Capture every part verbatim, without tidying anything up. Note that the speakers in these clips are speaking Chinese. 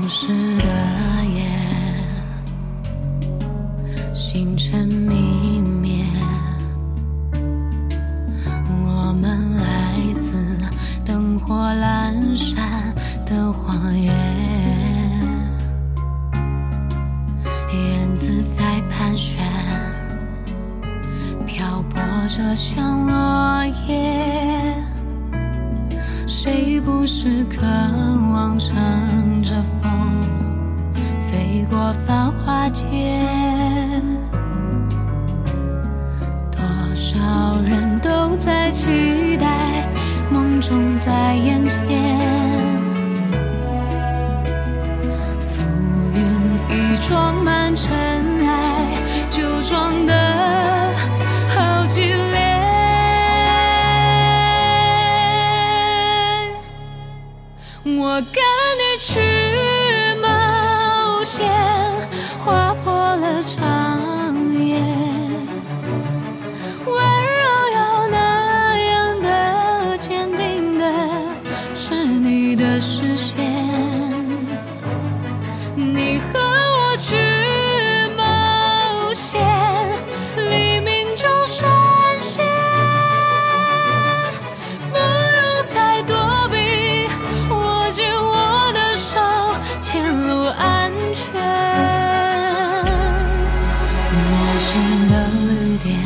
时的夜，星辰明灭，我们来自灯火阑珊的荒野，燕子在盘旋，漂泊着像落叶，谁不是渴望乘着风飞过繁华街？多少人都在期待梦中在眼前，浮云一装满尘埃，就装得好激烈。我跟你去冒险，划破了长夜，温柔又那样的坚定的是你的视线，你和我去冒险，黎明中闪现，不用再躲避，握紧我的手，前路安全。陌生的旅店，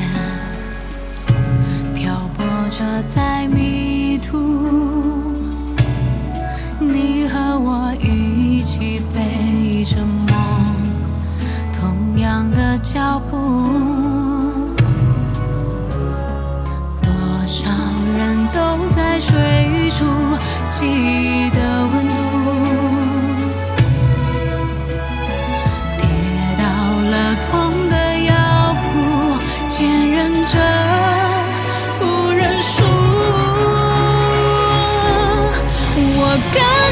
漂泊着在迷途，你和我一起背着梦，同样的脚步，多少人都在追逐记忆的温度，跌到了痛的腰部，坚韧着不认输。我跟